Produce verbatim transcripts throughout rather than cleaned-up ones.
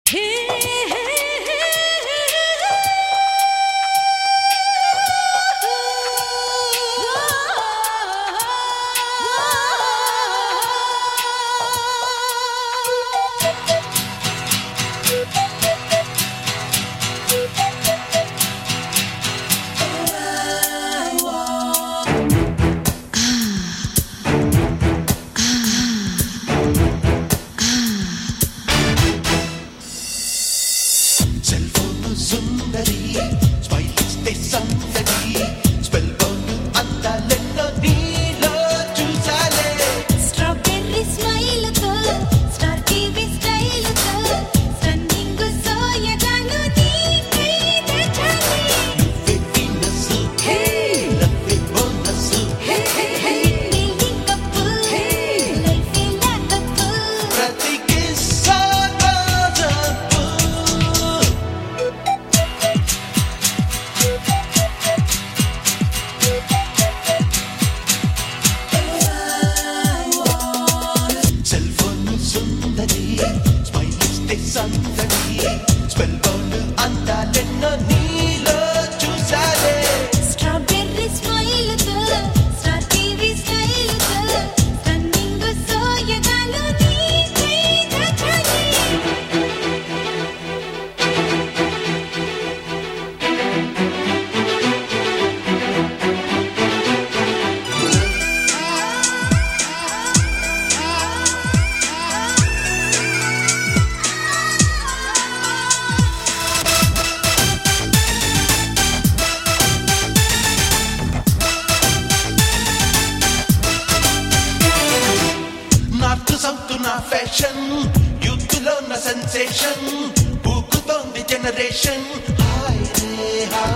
fashion youth లో నా sensation పూకుతోంది జనరేషన్ హాయ్ రే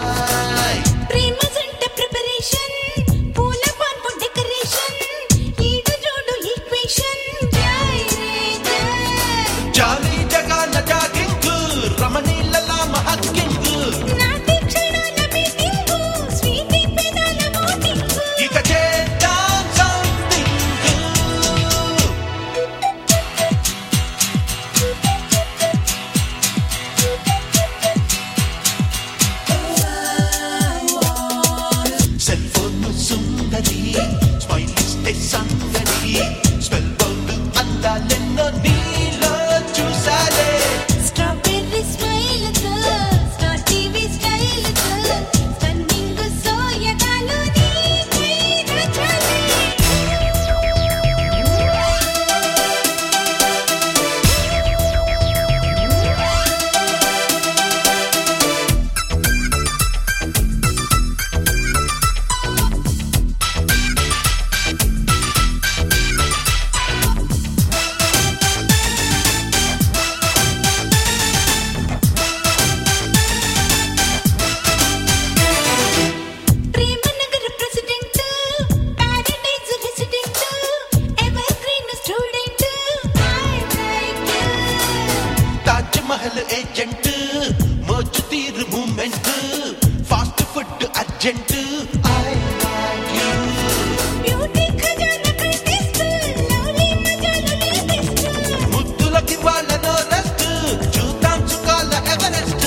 హాయ్ ప్రేమ జంట ప్రిపరేషన్ పూల పాన్పు డెకరేషన్ ఈడు జోడు ఈక్వేషన్ జై రే జై జాలి జగాన జాగింగ్ రమణీలలా మహక్కింగ్ నాటి క్షణాల మీటింగ్ స్వీటీ పెదాల మోటింగ్ ఇక చేద్దాం సంథింగ్ సెల్ ఫోన్ సుందరి స్మైల్ ఇస్తే సందడి స్పెల్ బౌండ్ అందాలెన్నో నీలో చూసాలే స్ట్రాబెర్రీ స్మైల్ తో స్టార్ టీవీ స్టైల్ తో స్టన్నింగ్ సోయగాలు నీకై నచ్చాలి ప్రేమ నగర president paradise resident evergreen student I like you Taj Mahal agent మోజు తీరు moment fast food urgent I like you beauty ఖజానా కంటెస్ట్ లవ్లీ మజాలు లేటెస్ట్ ముద్దులకి వాళ్ళనో రెస్ట్ చూద్దాం చుకాల ఎవరెస్ట్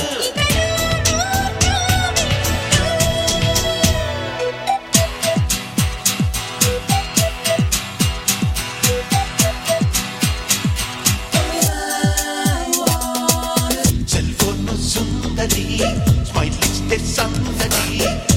సెల్ ఫోన్ సుందరి స్మైల్ ఇస్తే సందడి